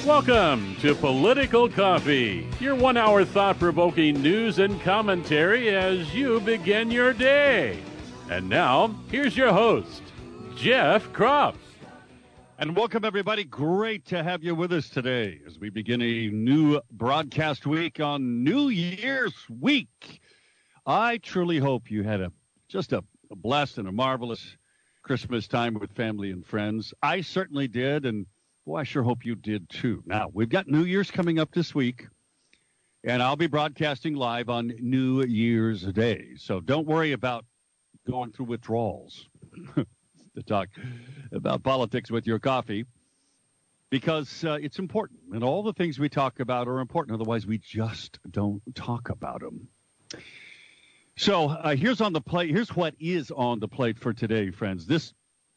Welcome to Political Coffee, your 1 hour thought-provoking news and commentary as you begin your day. And now, here's your host, Jeff Kropf. And welcome, everybody. Great to have you with us today as we begin a new broadcast week on New Year's week. I truly hope you had just a blessed and a marvelous Christmas time with family and friends. I certainly did, and boy, I sure hope you did too. Now, we've got New Year's coming up this week, and I'll be broadcasting live on New Year's Day. So don't worry about going through withdrawals to talk about politics with your coffee, because it's important. And all the things we talk about are important. Otherwise, we just don't talk about them. So here's on the plate. Here's what is on the plate for today, friends. This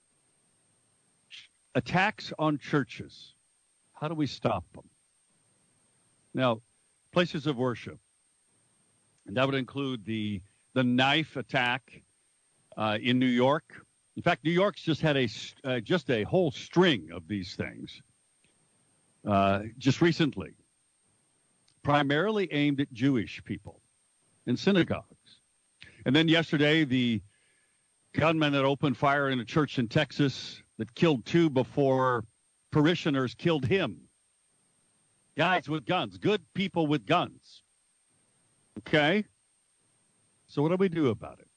attacks on churches. How do we stop them? Now, places of worship. And that would include the knife attack in New York. In fact, New York's just had a whole string of these things just recently, primarily aimed at Jewish people in synagogues. And then yesterday, the gunman that opened fire in a church in Texas that killed 2 before parishioners killed him. Guys with guns, good people with guns. Okay? So what do we do about it?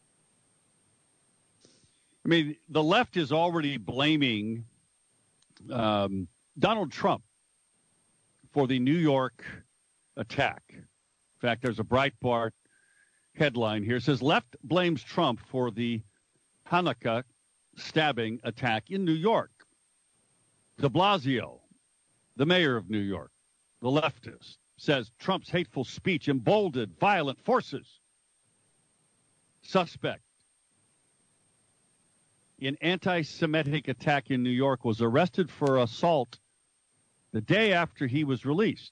I mean, the left is already blaming Donald Trump for the New York attack. In fact, there's a Breitbart headline here. It says, left blames Trump for the Hanukkah stabbing attack in New York. De Blasio, the mayor of New York, the leftist, says Trump's hateful speech emboldened violent forces. Suspect in anti-Semitic attack in New York was arrested for assault the day after he was released.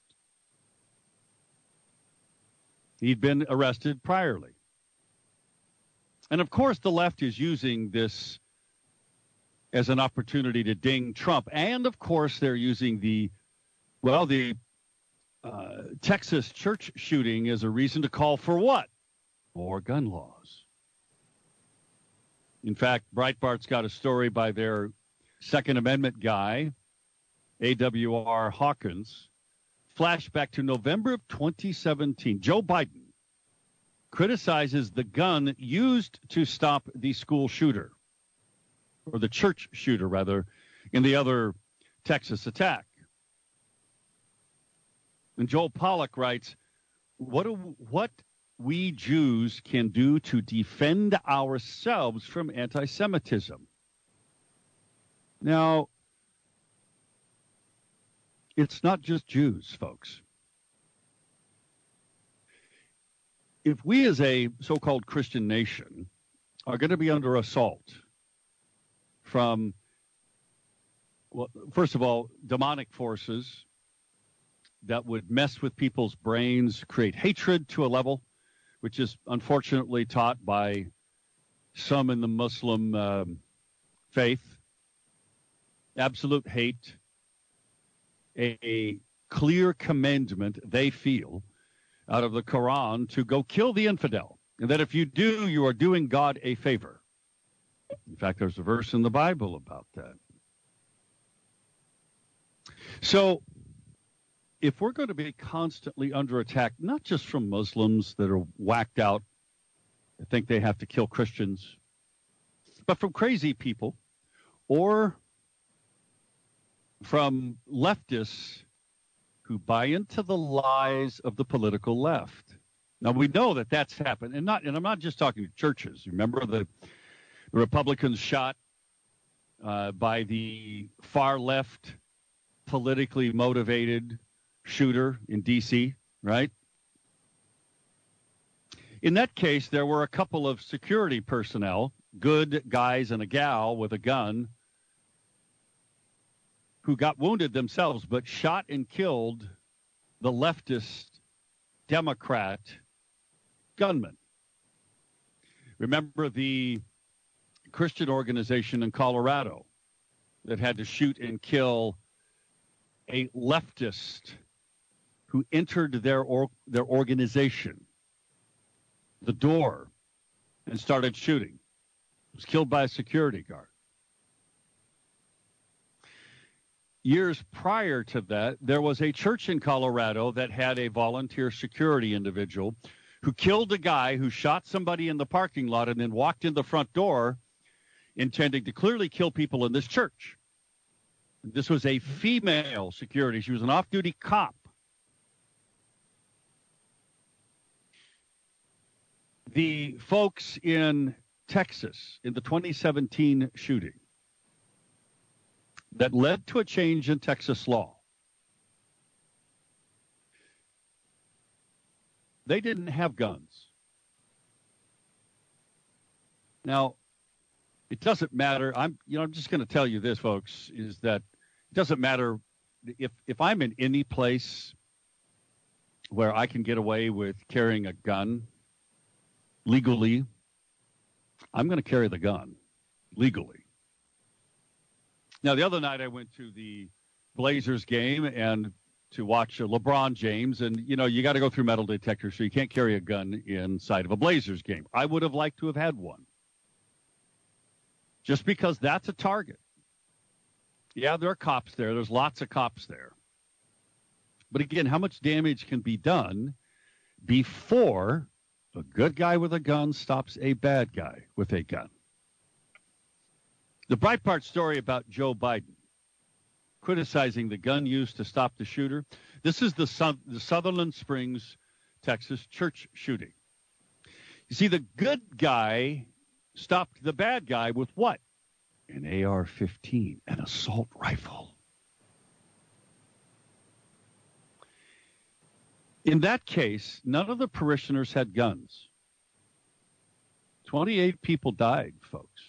He'd been arrested priorly. And of course, the left is using this as an opportunity to ding Trump. And of course, they're using the Texas church shooting as a reason to call for what? More gun laws. In fact, Breitbart's got a story by their Second Amendment guy, A.W.R. Hawkins. Flashback to November of 2017. Joe Biden criticizes the gun used to stop the school shooter, or the church shooter, rather, in the other Texas attack. And Joel Pollack writes, what we Jews can do to defend ourselves from anti-Semitism. Now, it's not just Jews, folks. If we as a so-called Christian nation are going to be under assault from, well, first of all, demonic forces that would mess with people's brains, create hatred to a level, which is unfortunately taught by some in the Muslim faith, absolute hate, a clear commandment they feel out of the Quran to go kill the infidel, and that if you do, you are doing God a favor. In fact, there's a verse in the Bible about that. So if we're going to be constantly under attack, not just from Muslims that are whacked out, that think they have to kill Christians, but from crazy people or from leftists who buy into the lies of the political left. Now, we know that that's happened, and I'm not just talking to churches. Remember the Republicans shot by the far left, politically motivated shooter in D.C., right? In that case, there were a couple of security personnel, good guys and a gal with a gun, who got wounded themselves, but shot and killed the leftist Democrat gunman. Remember the Christian organization in Colorado that had to shoot and kill a leftist who entered their organization, the door, and started shooting. Was killed by a security guard. Years prior to that, there was a church in Colorado that had a volunteer security individual who killed a guy who shot somebody in the parking lot and then walked in the front door intending to clearly kill people in this church. This was a female security. She was an off-duty cop. The folks in Texas in the 2017 shooting that led to a change in Texas law, they didn't have guns. Now, it doesn't matter. I'm just going to tell you this, folks, is that it doesn't matter if I'm in any place where I can get away with carrying a gun legally, I'm going to carry the gun legally. Now, the other night I went to the Blazers game and to watch LeBron James, and, you got to go through metal detectors, so you can't carry a gun inside of a Blazers game. I would have liked to have had one. Just because that's a target. Yeah, there are cops there. There's lots of cops there. But again, how much damage can be done before a good guy with a gun stops a bad guy with a gun? The Breitbart story about Joe Biden criticizing the gun used to stop the shooter. This is the Sutherland Springs, Texas church shooting. You see, the good guy stopped the bad guy with what? An AR-15, an assault rifle. In that case, none of the parishioners had guns. 28 people died, folks.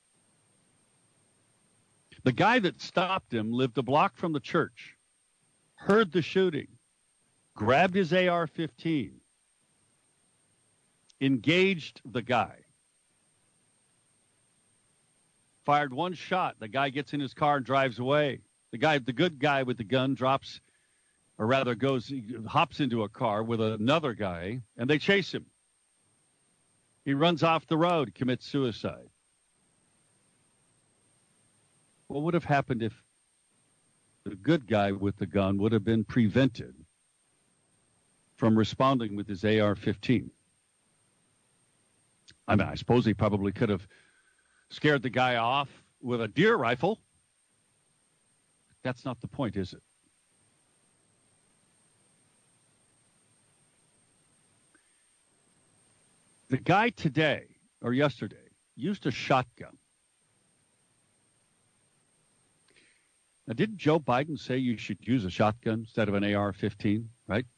The guy that stopped him lived a block from the church, heard the shooting, grabbed his AR-15, engaged the guy, fired one shot. The guy gets in his car and drives away. The good guy with the gun hops into a car with another guy, and they chase him. He runs off the road, commits suicide. What would have happened if the good guy with the gun would have been prevented from responding with his AR-15? I mean, I suppose he probably could have scared the guy off with a deer rifle. That's not the point, is it? The guy today or yesterday used a shotgun. Now, didn't Joe Biden say you should use a shotgun instead of an AR-15, right?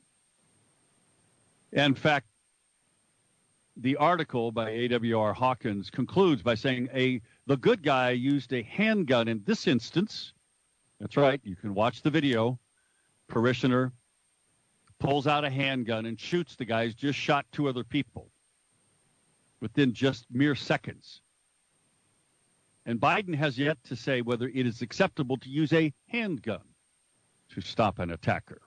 In fact, the article by A.W.R. Hawkins concludes by saying the good guy used a handgun in this instance. That's right. You can watch the video. Parishioner pulls out a handgun and shoots the guy who's just shot two other people within just mere seconds. And Biden has yet to say whether it is acceptable to use a handgun to stop an attacker.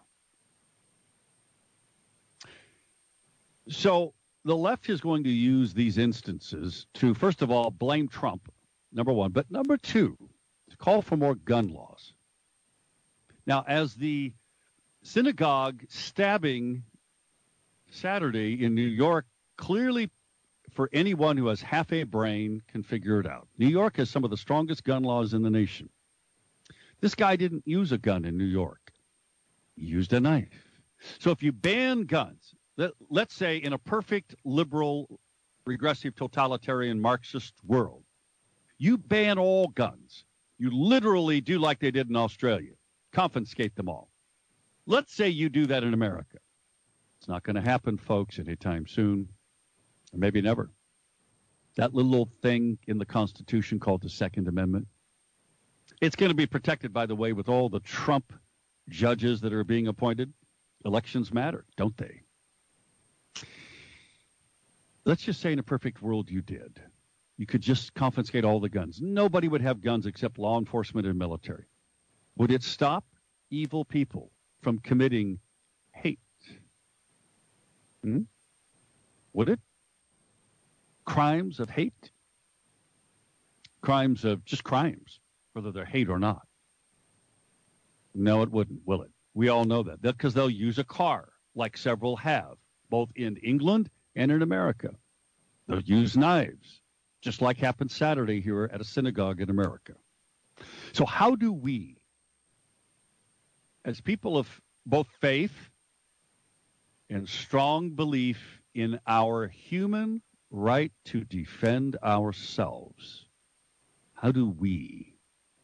So the left is going to use these instances to, first of all, blame Trump, number one, but number two, to call for more gun laws. Now, as the synagogue stabbing Saturday in New York clearly, for anyone who has half a brain, can figure it out. New York has some of the strongest gun laws in the nation. This guy didn't use a gun in New York. He used a knife. So if you ban guns, let's say in a perfect liberal, regressive, totalitarian, Marxist world, you ban all guns. You literally do like they did in Australia. Confiscate them all. Let's say you do that in America. It's not going to happen, folks, anytime soon. Or maybe never. That little old thing in the Constitution called the Second Amendment. It's going to be protected, by the way, with all the Trump judges that are being appointed. Elections matter, don't they? Let's just say in a perfect world you did. You could just confiscate all the guns. Nobody would have guns except law enforcement and military. Would it stop? evil people from committing hate? Would it? Crimes of hate? Crimes of just crimes, whether they're hate or not. No, it wouldn't, will it? We all know that. Because they'll use a car, like several have, both in England and in America. They'll use knives, just like happened Saturday here at a synagogue in America. So how do we, as people of both faith and strong belief in our human right to defend ourselves, how do we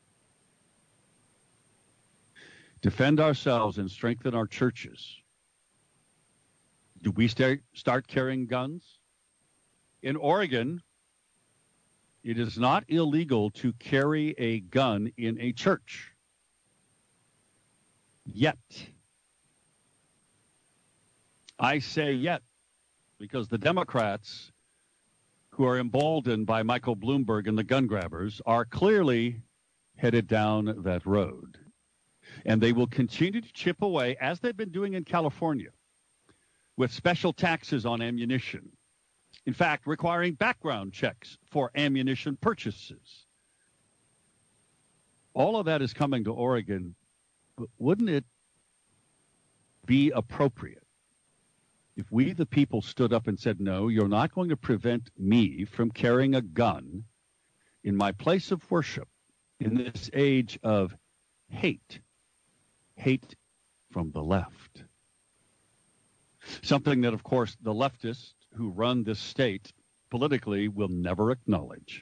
defend ourselves and strengthen our churches? Do we start carrying guns? In Oregon, it is not illegal to carry a gun in a church. Yet. I say yet because the Democrats, who are emboldened by Michael Bloomberg and the gun grabbers, are clearly headed down that road. And they will continue to chip away, as they've been doing in California, with special taxes on ammunition. In fact, requiring background checks for ammunition purchases. All of that is coming to Oregon, but wouldn't it be appropriate if we, the people, stood up and said, no, you're not going to prevent me from carrying a gun in my place of worship in this age of hate from the left. Something that, of course, the leftists who run this state politically will never acknowledge.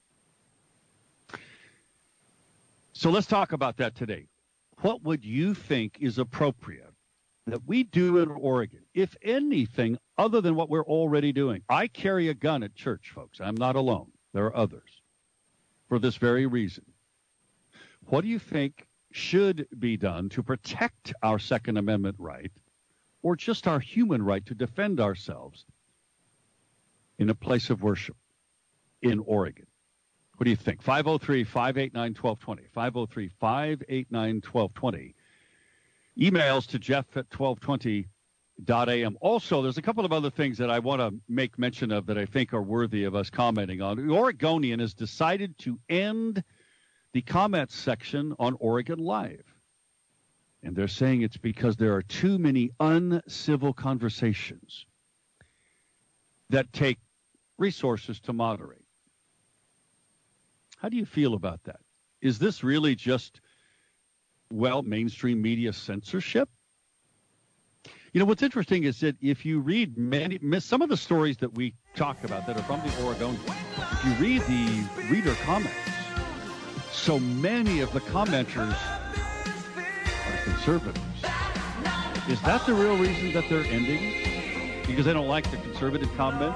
So let's talk about that today. What would you think is appropriate that we do in Oregon, if anything other than what we're already doing? I carry a gun at church, folks. I'm not alone. There are others for this very reason. What do you think should be done to protect our Second Amendment right, or just our human right to defend ourselves in a place of worship in Oregon? What do you think? 503-589-1220. 503-589-1220. Emails to Jeff at 1220.am. Also, there's a couple of other things that I want to make mention of that I think are worthy of us commenting on. The Oregonian has decided to end the comments section on Oregon Live. And they're saying it's because there are too many uncivil conversations that take resources to moderate. How do you feel about that? Is this really just, mainstream media censorship? You know, what's interesting is that if you read some of the stories that we talk about that are from the Oregonian, if you read the reader comments, so many of the commenters are conservatives. Is that the real reason that they're ending? Because they don't like the conservative comments?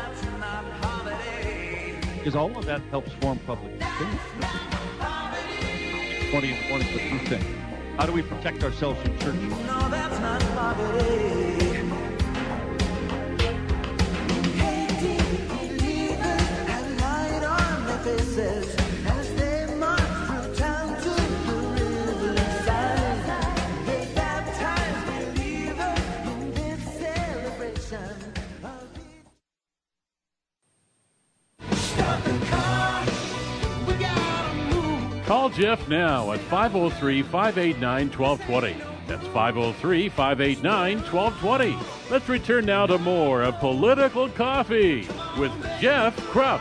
Because all of that helps form public opinion. What do you think? How do we protect ourselves in church? No, that's not poverty. Call Jeff now at 503-589-1220. That's 503-589-1220. Let's return now to more of Political Coffee with Jeff Krupp.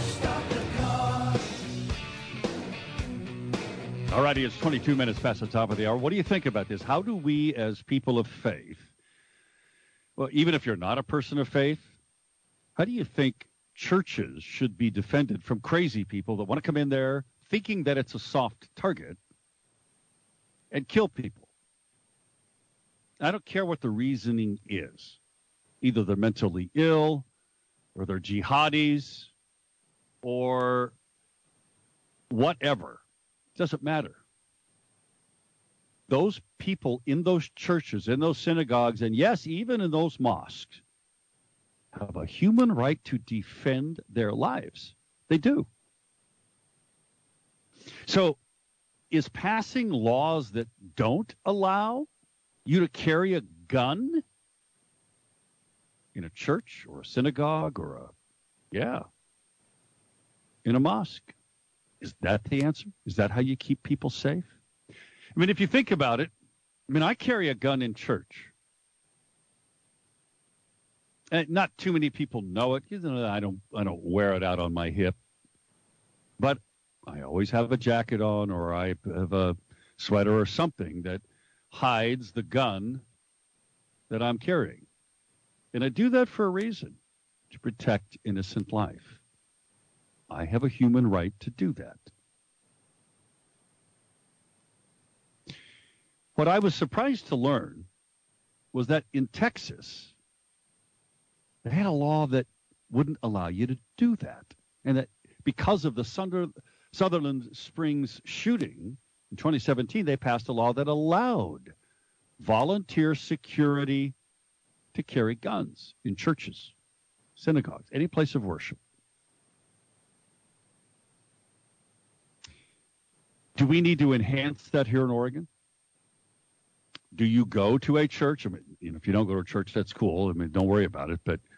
All righty, it's 22 minutes past the top of the hour. What do you think about this? How do we, as people of faith, well, even if you're not a person of faith, how do you think churches should be defended from crazy people that want to come in there thinking that it's a soft target and kill people? I don't care what the reasoning is. Either they're mentally ill, or they're jihadis, or whatever. It doesn't matter. Those people in those churches, in those synagogues, and yes, even in those mosques, have a human right to defend their lives. They do. So is passing laws that don't allow you to carry a gun in a church or a synagogue or in a mosque. Is that the answer? Is that how you keep people safe? I mean, if you think about it, I carry a gun in church. And not too many people know it. I don't wear it out on my hip. But I always have a jacket on, or I have a sweater or something that hides the gun that I'm carrying. And I do that for a reason, to protect innocent life. I have a human right to do that. What I was surprised to learn was that in Texas, they had a law that wouldn't allow you to do that. And that because of the Sutherland Springs shooting in 2017, they passed a law that allowed volunteer security to carry guns in churches, synagogues, any place of worship. Do we need to enhance that here in Oregon? Do you go to a church? If you don't go to a church, that's cool. Don't worry about it. But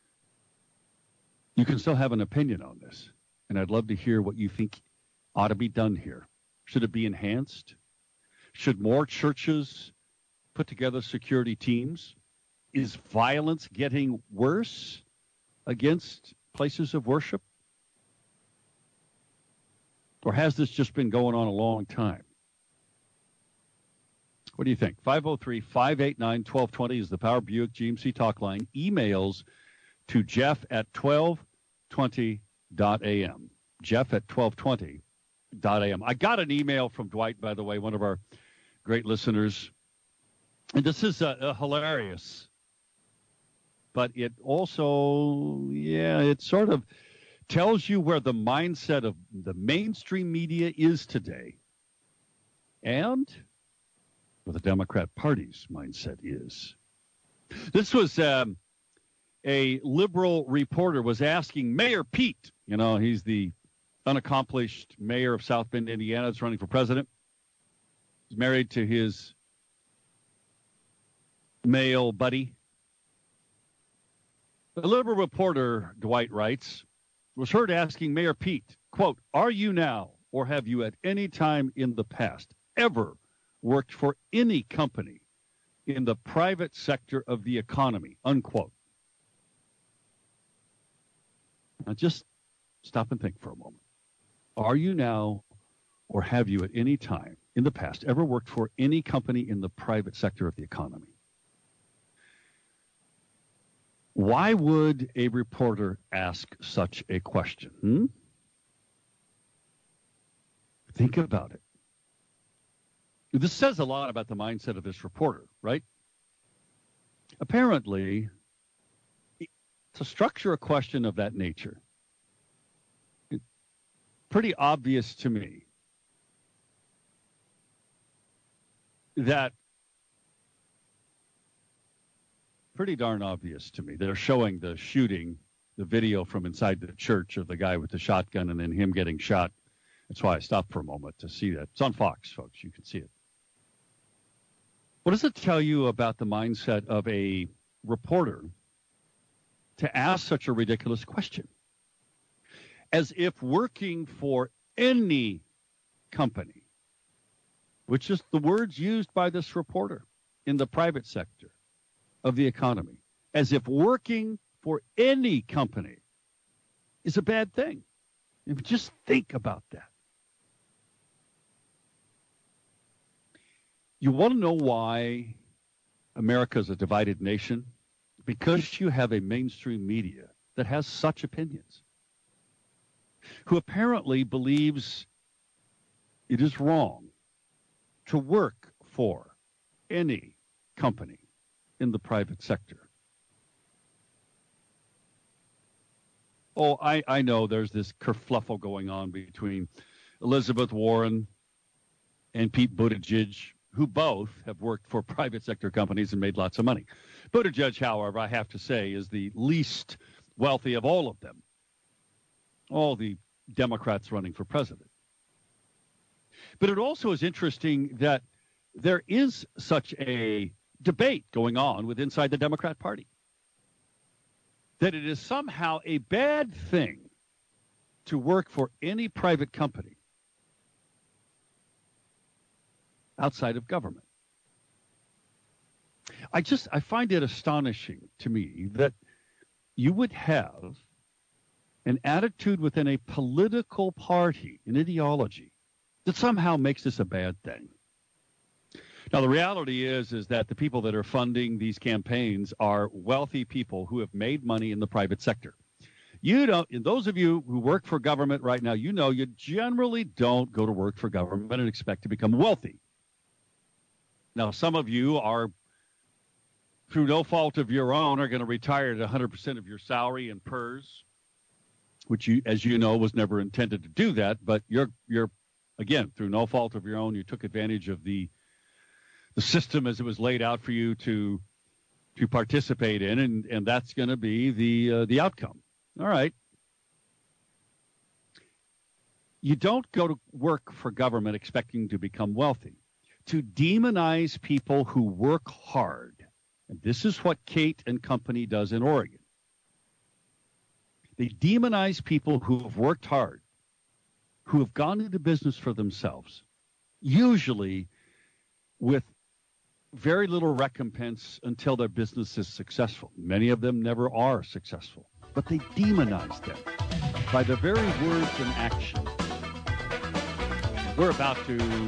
you can still have an opinion on this. And I'd love to hear what you think ought to be done here. Should it be enhanced? Should more churches put together security teams? Is violence getting worse against places of worship? Or has this just been going on a long time? What do you think? 503-589-1220 is the Power Buick GMC talk line. Emails to jeff@1220.am. jeff@1220.am. I got an email from Dwight, by the way, one of our great listeners. And this is hilarious. But it also, it sort of tells you where the mindset of the mainstream media is today. And where the Democrat Party's mindset is. This was a liberal reporter was asking Mayor Pete, he's the unaccomplished mayor of South Bend, Indiana, that's running for president. He's married to his male buddy. The liberal reporter, Dwight writes, was heard asking Mayor Pete, quote, "Are you now, or have you at any time in the past ever worked for any company in the private sector of the economy," unquote. Now just stop and think for a moment. Are you now, or have you at any time in the past ever worked for any company in the private sector of the economy? Why would a reporter ask such a question? Think about it. This says a lot about the mindset of this reporter, right? Apparently, to structure a question of that nature, it's pretty obvious to me that pretty darn obvious to me. They're showing the shooting, the video from inside the church of the guy with the shotgun and then him getting shot. That's why I stopped for a moment to see that. It's on Fox, folks. You can see it. What does it tell you about the mindset of a reporter to ask such a ridiculous question? As if working for any company, which is the words used by this reporter in the private sector of the economy, as if working for any company is a bad thing. Just think about that. You want to know why America is a divided nation? Because you have a mainstream media that has such opinions, who apparently believes it is wrong to work for any company in the private sector. Oh, I know there's this kerfluffle going on between Elizabeth Warren and Pete Buttigieg, who both have worked for private sector companies and made lots of money. Buttigieg, however, I have to say, is the least wealthy of all of them, all the Democrats running for president. But it also is interesting that there is such a debate going on with inside the Democrat Party, that it is somehow a bad thing to work for any private company outside of government. I find it astonishing to me that you would have an attitude within a political party, an ideology, that somehow makes this a bad thing. Now, the reality is that the people that are funding these campaigns are wealthy people who have made money in the private sector. And those of you who work for government right now, you know you generally don't go to work for government and expect to become wealthy. Now, some of you are, through no fault of your own, are going to retire at 100% of your salary in PERS, which, as you know, was never intended to do that. But you're again, through no fault of your own, you took advantage of the system as it was laid out for you to participate in, and that's going to be the outcome. All right. You don't go to work for government expecting to become wealthy. To demonize people who work hard, and this is what Kate and company does in Oregon. They demonize people who have worked hard, who have gone into business for themselves, usually with very little recompense until their business is successful. Many of them never are successful, but they demonize them by their very words and actions. We're about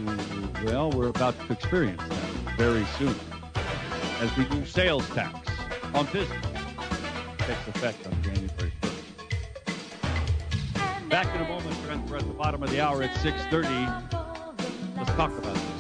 to experience that very soon as the new sales tax on business takes effect on January 1st. Back in a moment, friends. We're at the bottom of the hour at 6:30. Let's talk about this.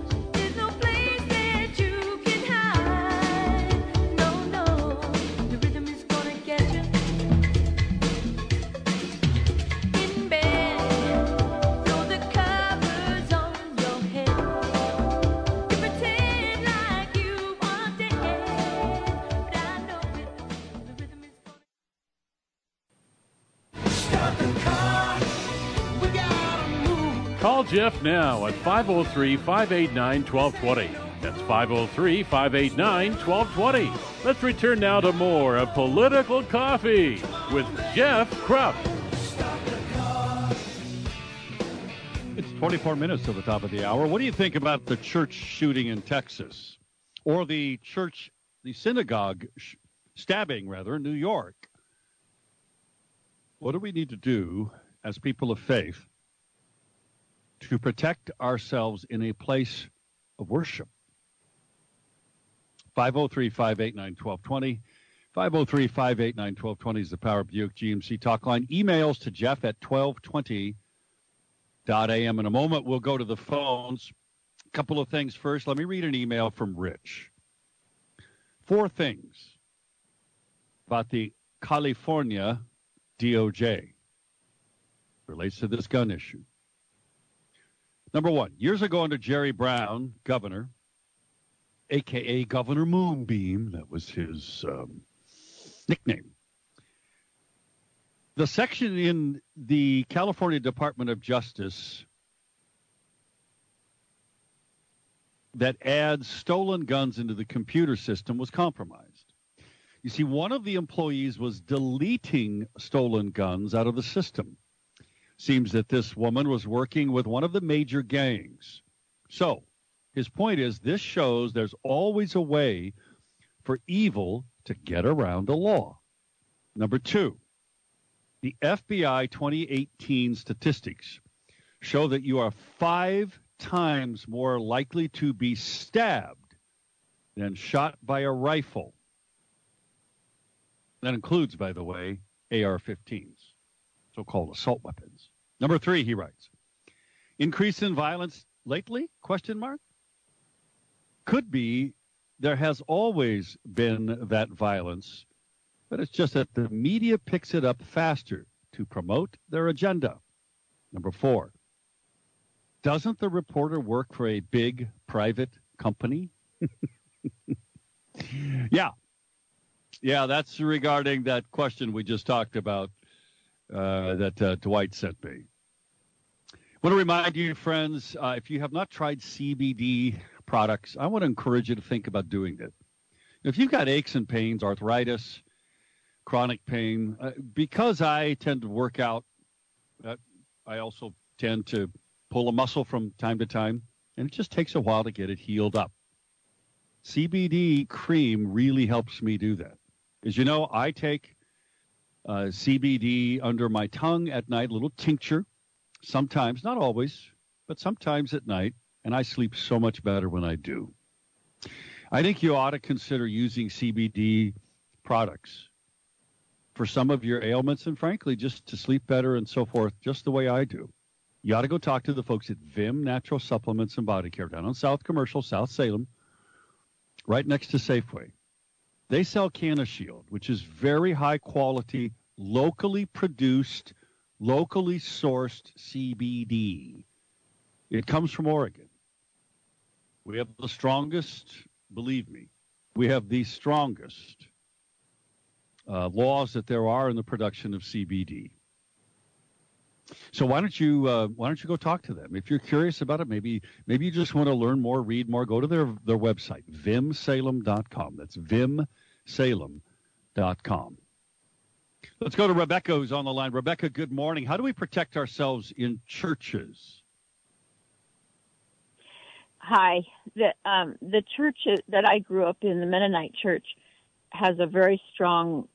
Call Jeff now at 503-589-1220. That's 503-589-1220. Let's return now to more of Political Coffee with Jeff Krupp. It's 24 minutes to the top of the hour. What do you think about the church shooting in Texas, or the synagogue stabbing, in New York? What do we need to do as people of faith to protect ourselves in a place of worship? 503-589-1220. 503-589-1220 is the Power Buick GMC talk line. Emails to Jeff at 1220.am. In a moment, we'll go to the phones. A couple of things first. Let me read an email from Rich. 4 things about the California DOJ relates to this gun issue. Number 1, years ago under Jerry Brown, governor, a.k.a. Governor Moonbeam, that was his nickname. The section in the California Department of Justice that adds stolen guns into the computer system was compromised. You see, one of the employees was deleting stolen guns out of the system. Seems that this woman was working with one of the major gangs. So his point is, this shows there's always a way for evil to get around the law. Number 2, the FBI 2018 statistics show that you are 5 times more likely to be stabbed than shot by a rifle. That includes, by the way, AR-15s, so-called assault weapons. Number 3, he writes, increase in violence lately? ? Could be there has always been that violence, but it's just that the media picks it up faster to promote their agenda. Number 4, doesn't the reporter work for a big private company? Yeah, that's regarding that question we just talked about that Dwight sent me. want to remind you, friends, if you have not tried CBD products, I want to encourage you to think about doing it. If you've got aches and pains, arthritis, chronic pain, because I tend to work out, I also tend to pull a muscle from time to time, and it just takes a while to get it healed up. CBD cream really helps me do that. As you know, I take CBD under my tongue at night, a little tincture, sometimes, not always, but sometimes at night, and I sleep so much better when I do. I think you ought to consider using CBD products for some of your ailments and, frankly, just to sleep better and so forth, just the way I do. You ought to go talk to the folks at Vim Natural Supplements and Body Care down on South Commercial, South Salem, right next to Safeway. They sell CannaShield, which is very high quality, locally produced, locally sourced CBD. It comes from Oregon. We have the strongest, believe me, we have the strongest laws that there are in the production of CBD. So why don't you go talk to them? If you're curious about it, maybe you just want to learn more, read more, go to their website, vimsalem.com. That's vimsalem.com. Let's go to Rebecca, who's on the line. Rebecca, good morning. How do we protect ourselves in churches? Hi. The church that I grew up in, the Mennonite church, has a very strong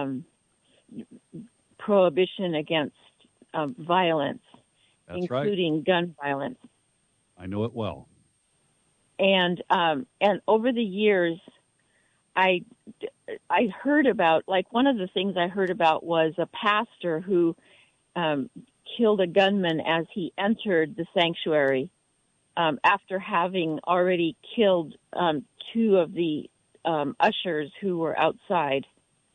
prohibition against violence, That's including right. Gun violence. I know it well. And over the years, I heard about, like, one of the things I heard about was a pastor who killed a gunman as he entered the sanctuary after having already killed two of the ushers who were outside.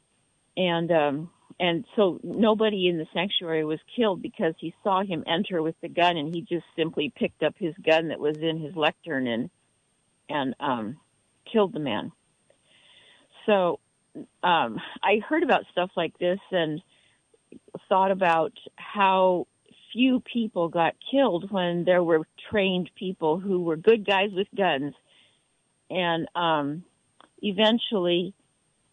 And so nobody in the sanctuary was killed because he saw him enter with the gun, and he just simply picked up his gun that was in his lectern and killed the man. So I heard about stuff like this and thought about how few people got killed when there were trained people who were good guys with guns. And eventually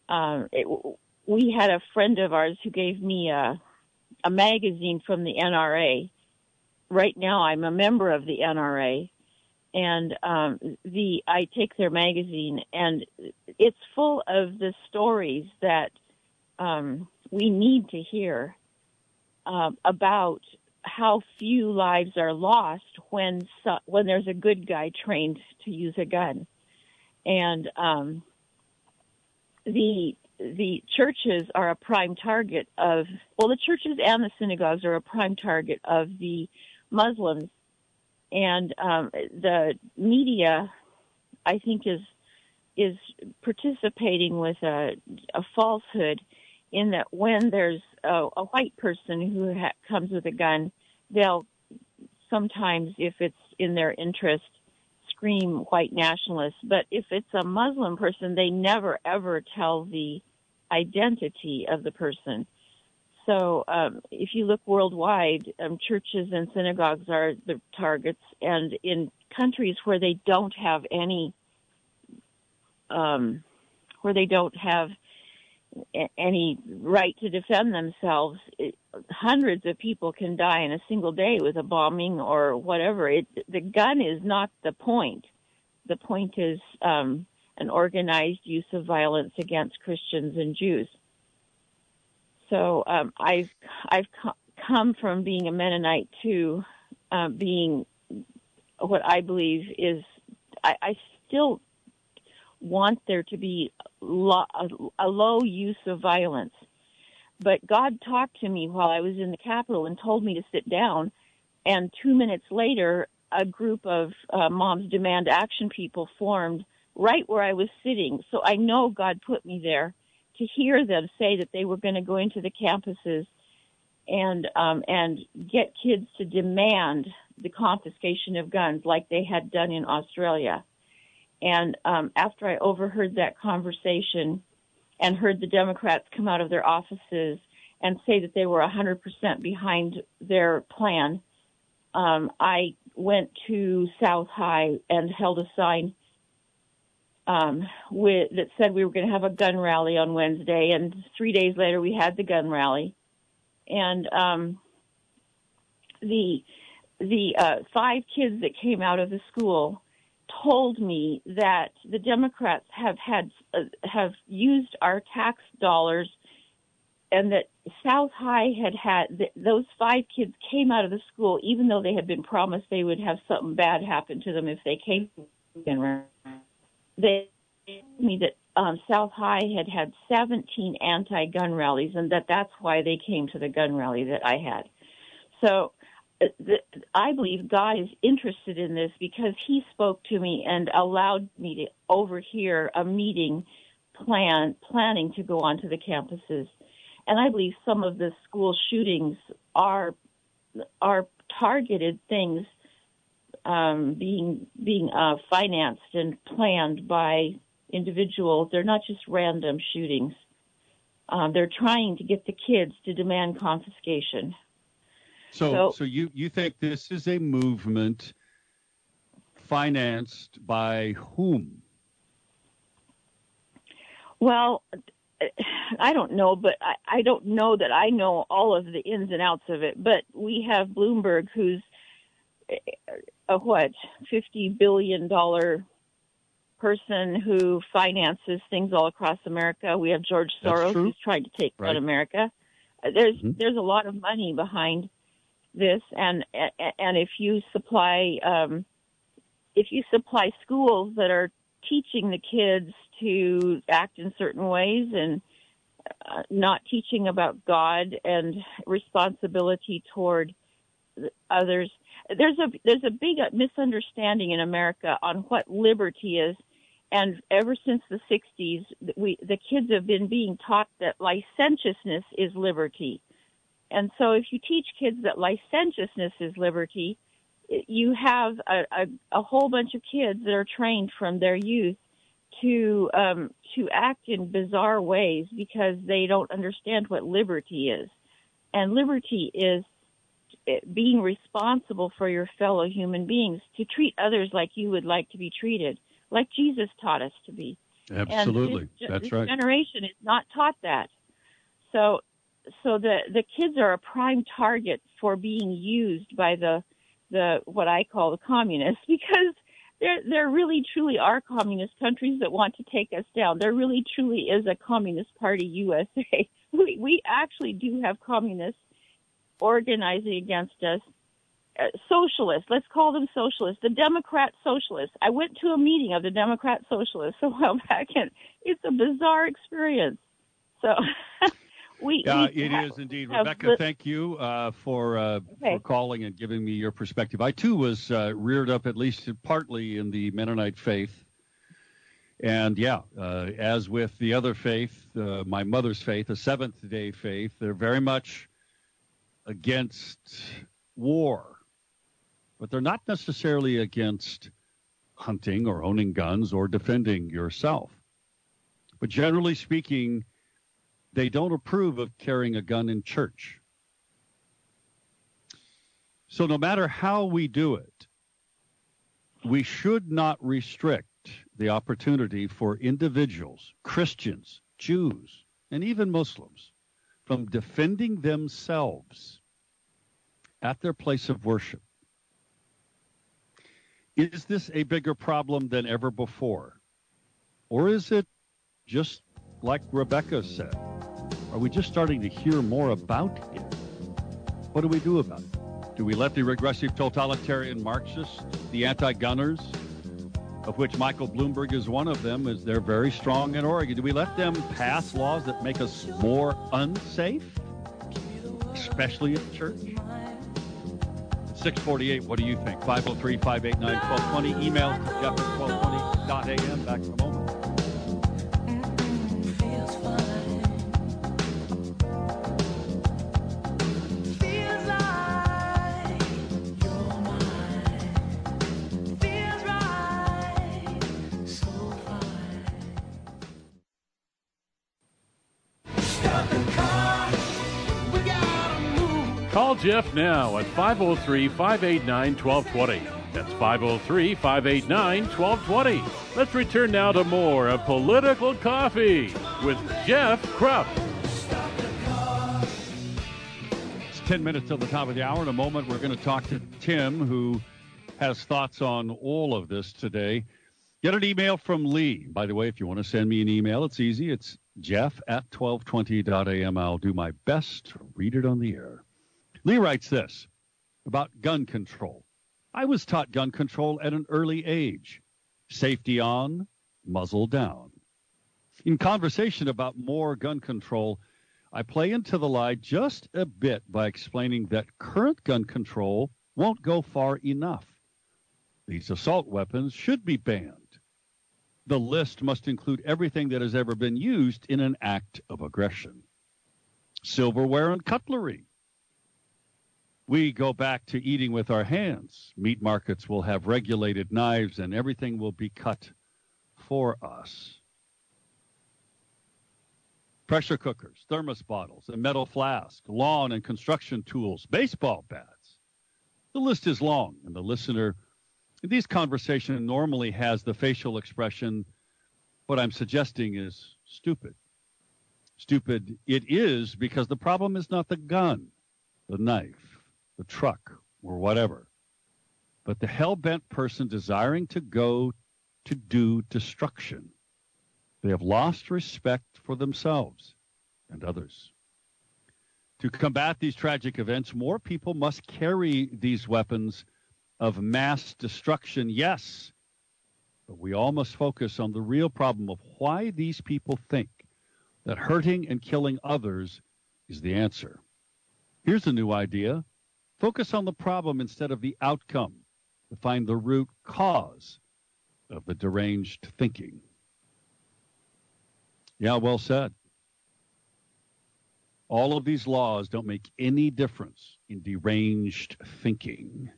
we had a friend of ours who gave me a magazine from the NRA. Right now I'm a member of the NRA, and I take their magazine, and it's full of the stories that we need to hear about how few lives are lost when there's a good guy trained to use a gun. And the churches are a prime target the churches and the synagogues are a prime target of the Muslims. And the media, I think, is participating with a falsehood in that when there's a white person who comes with a gun, they'll sometimes, if it's in their interest, scream white nationalists. But if it's a Muslim person, they never, ever tell the identity of the person. So if you look worldwide, churches and synagogues are the targets. And in countries where they don't have any right to defend themselves, hundreds of people can die in a single day with a bombing or whatever. The gun is not the point. The point is an organized use of violence against Christians and Jews. So I've come from being a Mennonite to being what I believe is I still want there to be a low use of violence. But God talked to me while I was in the Capitol and told me to sit down. And 2 minutes later, a group of Moms Demand Action people formed right where I was sitting. So I know God put me there to hear them say that they were going to go into the campuses and get kids to demand the confiscation of guns like they had done in Australia. And after I overheard that conversation and heard the Democrats come out of their offices and say that they were 100% behind their plan, I went to South High and held a sign that said we were going to have a gun rally on Wednesday, and 3 days later we had the gun rally. And the 5 kids that came out of the school told me that the Democrats have used our tax dollars, and that South High those 5 kids came out of the school even though they had been promised they would have something bad happen to them if they came. They told me that South High had 17 anti-gun rallies, and that's why they came to the gun rally that I had. So I believe God is interested in this because he spoke to me and allowed me to overhear a meeting planning to go onto the campuses. And I believe some of the school shootings are targeted things being financed and planned by individuals. They're not just random shootings. They're trying to get the kids to demand confiscation. So you think this is a movement financed by whom? Well, I don't know, but I don't know that I know all of the ins and outs of it. But we have Bloomberg, who's a $50 billion person who finances things all across America. We have George Soros, who's trying to take down America. There's a lot of money behind this, and if you supply schools that are teaching the kids to act in certain ways and not teaching about God and responsibility toward others, there's a big misunderstanding in America on what liberty is. And ever since the 60s, the kids have been being taught that licentiousness is liberty. And so if you teach kids that licentiousness is liberty, you have a whole bunch of kids that are trained from their youth to act in bizarre ways because they don't understand what liberty is. And liberty is being responsible for your fellow human beings, to treat others like you would like to be treated, like Jesus taught us to be. Absolutely. And That's this right. generation is not taught that. So the kids are a prime target for being used by the what I call the communists, because there really truly are communist countries that want to take us down. There really truly is a Communist Party USA. We actually do have communists organizing against us. Socialists, let's call them socialists, the Democrat socialists. I went to a meeting of the Democrat socialists a while back, and it's a bizarre experience. So it is indeed. Rebecca, thank you for calling and giving me your perspective. I, too, was reared up at least partly in the Mennonite faith. And, as with the other faith, my mother's faith, the Seventh-day faith, they're very much against war. But they're not necessarily against hunting or owning guns or defending yourself. But generally speaking, they don't approve of carrying a gun in church. So no matter how we do it, we should not restrict the opportunity for individuals, Christians, Jews, and even Muslims, from defending themselves at their place of worship. Is this a bigger problem than ever before? Or is it just like Rebecca said? Are we just starting to hear more about it? What do we do about it? Do we let the regressive totalitarian Marxists, the anti-gunners, of which Michael Bloomberg is one of them, as they're very strong in Oregon, do we let them pass laws that make us more unsafe, especially at church? 648, what do you think? 503-589-1220. Emails to jeff@1220.am. Back in a moment. Call Jeff now at 503-589-1220. That's 503-589-1220. Let's return now to more of Political Coffee with Jeff Krupp. It's 10 minutes till the top of the hour. In a moment, we're going to talk to Tim, who has thoughts on all of this today. Get an email from Lee. By the way, if you want to send me an email, it's easy. It's jeff@1220.am. I'll do my best to read it on the air. Lee writes this about gun control. I was taught gun control at an early age. Safety on, muzzle down. In conversation about more gun control, I play into the lie just a bit by explaining that current gun control won't go far enough. These assault weapons should be banned. The list must include everything that has ever been used in an act of aggression. Silverware and cutlery. We go back to eating with our hands. Meat markets will have regulated knives and everything will be cut for us. Pressure cookers, thermos bottles, a metal flask, lawn and construction tools, baseball bats. The list is long, and the listener in these conversations normally has the facial expression, what I'm suggesting is stupid. Stupid it is because the problem is not the gun, the knife, the truck, or whatever, but the hell-bent person desiring to go to do destruction. They have lost respect for themselves and others. To combat these tragic events, more people must carry these weapons of mass destruction, yes, but we all must focus on the real problem of why these people think that hurting and killing others is the answer. Here's a new idea. Focus on the problem instead of the outcome to find the root cause of the deranged thinking. Yeah, well said. All of these laws don't make any difference in deranged thinking.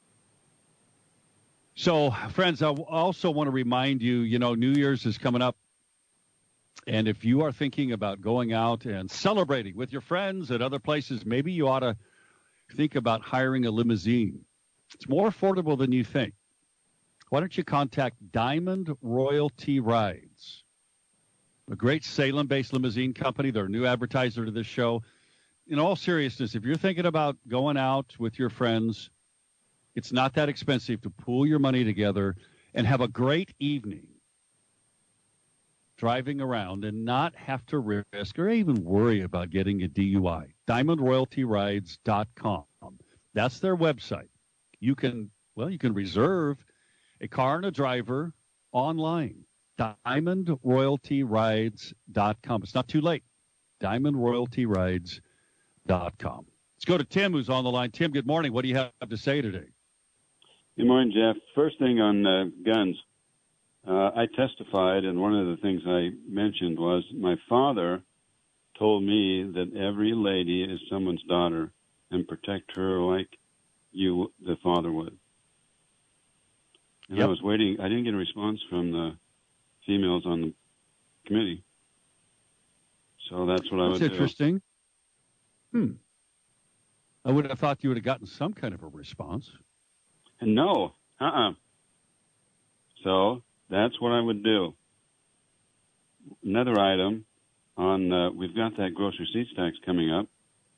So, friends, I also want to remind you, New Year's is coming up. And if you are thinking about going out and celebrating with your friends at other places, maybe you ought to think about hiring a limousine. It's more affordable than you think. Why don't you contact Diamond Royalty Rides, a great Salem-based limousine company. They're a new advertiser to this show. In all seriousness, if you're thinking about going out with your friends, it's not that expensive to pool your money together and have a great evening driving around and not have to risk or even worry about getting a DUI. DiamondRoyaltyRides.com. That's their website. You can reserve a car and a driver online. DiamondRoyaltyRides.com. It's not too late. DiamondRoyaltyRides.com. Let's go to Tim, who's on the line. Tim, good morning. What do you have to say today? Good morning, Jeff. First thing on guns. I testified, and one of the things I mentioned was my father told me that every lady is someone's daughter and protect her like you, the father, would. And yep. I was waiting. I didn't get a response from the females on the committee. So that's what I would do. That's interesting. I would have thought you would have gotten some kind of a response. No. So that's what I would do. Another item on, we've got that gross receipts tax coming up.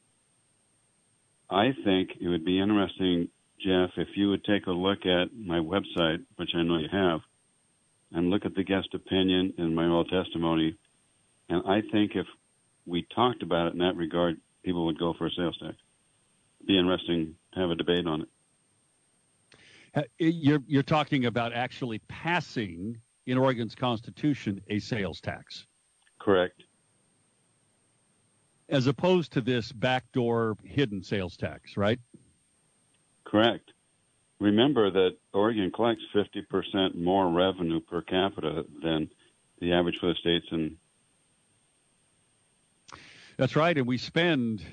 I think it would be interesting, Jeff, if you would take a look at my website, which I know you have, and look at the guest opinion and my oral testimony. And I think if we talked about it in that regard, people would go for a sales tax. It'd be interesting to have a debate on it. You're talking about actually passing in Oregon's Constitution a sales tax. Correct. As opposed to this backdoor hidden sales tax, right? Correct. Remember that Oregon collects 50% more revenue per capita than the average for the states. And that's right. And we spend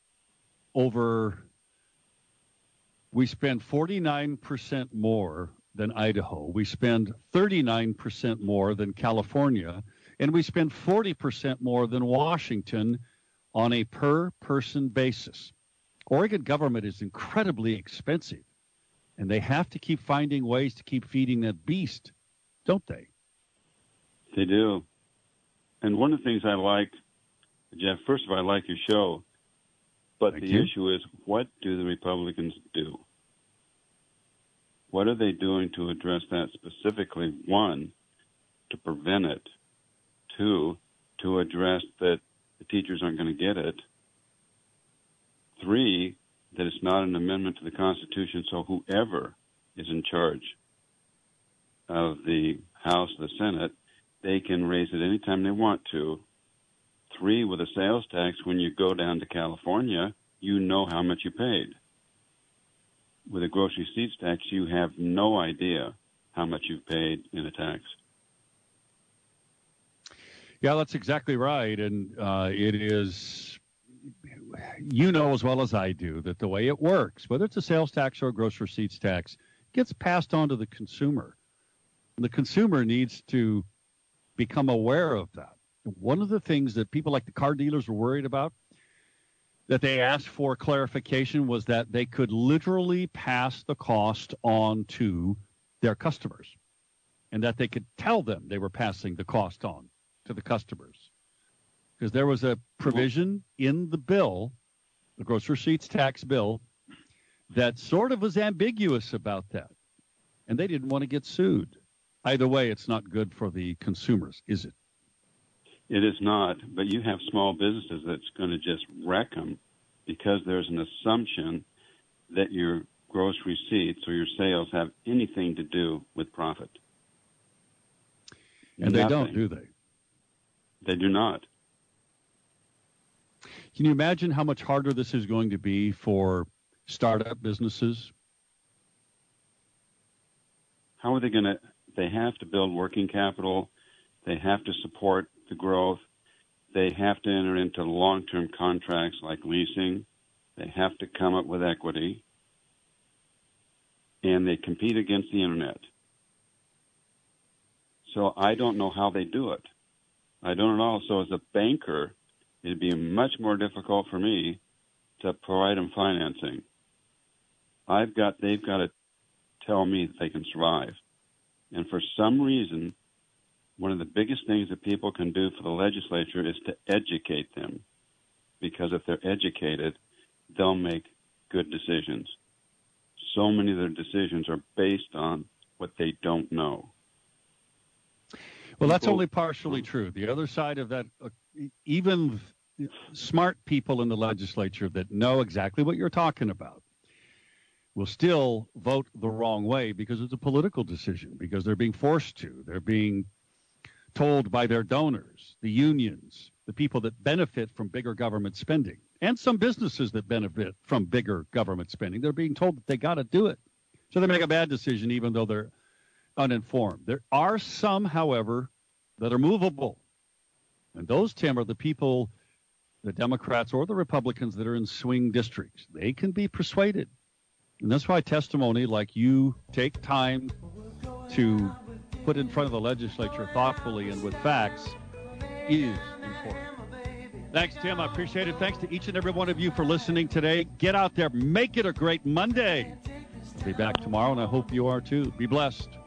49% more than Idaho. We spend 39% more than California. And we spend 40% more than Washington on a per-person basis. Oregon government is incredibly expensive, and they have to keep finding ways to keep feeding that beast, don't they? They do. And one of the things I like, Jeff, first of all, I like your show, but Thank the you. issue is, what do the Republicans do? What are they doing to address that specifically? One, to prevent it. Two, to address that the teachers aren't going to get it. Three, that it's not an amendment to the Constitution, so whoever is in charge of the House, the Senate, they can raise it anytime they want to. Three, with a sales tax, when you go down to California, you know how much you paid. With a gross receipts tax, you have no idea how much you've paid in a tax. Yeah, that's exactly right. And it is, you know as well as I do, that the way it works, whether it's a sales tax or a gross receipts tax, gets passed on to the consumer. And the consumer needs to become aware of that. One of the things that people like the car dealers were worried about, that they asked for clarification, was that they could literally pass the cost on to their customers, and that they could tell them they were passing the cost on to the customers. Because there was a provision in the bill, the gross receipts tax bill, that sort of was ambiguous about that. And they didn't want to get sued. Either way, it's not good for the consumers, is it? It is not, but you have small businesses that's going to just wreck them because there's an assumption that your gross receipts or your sales have anything to do with profit. And they don't, do they? They do not. Can you imagine how much harder this is going to be for startup businesses? How are they going to? They have to build working capital. They have to support the growth. They have to enter into long-term contracts like leasing. They have to come up with equity. And they compete against the internet. So I don't know how they do it. I don't know. So as a banker, it'd be much more difficult for me to provide them financing. They've got to tell me that they can survive. And for some reason, one of the biggest things that people can do for the legislature is to educate them. Because if they're educated, they'll make good decisions. So many of their decisions are based on what they don't know. Well, that's only partially true. The other side of that, even smart people in the legislature that know exactly what you're talking about will still vote the wrong way because it's a political decision, because they're being forced to. They're being told by their donors, the unions, the people that benefit from bigger government spending, and some businesses that benefit from bigger government spending. They're being told that they got to do it. So they make a bad decision even though they're uninformed. There are some, however, that are movable. And those, Tim, are the people, the Democrats or the Republicans that are in swing districts. They can be persuaded. And that's why testimony like you take time to put in front of the legislature thoughtfully and with facts is important. Thanks, Tim. I appreciate it. Thanks to each and every one of you for listening today. Get out there. Make it a great Monday. I'll be back tomorrow, and I hope you are too. Be blessed.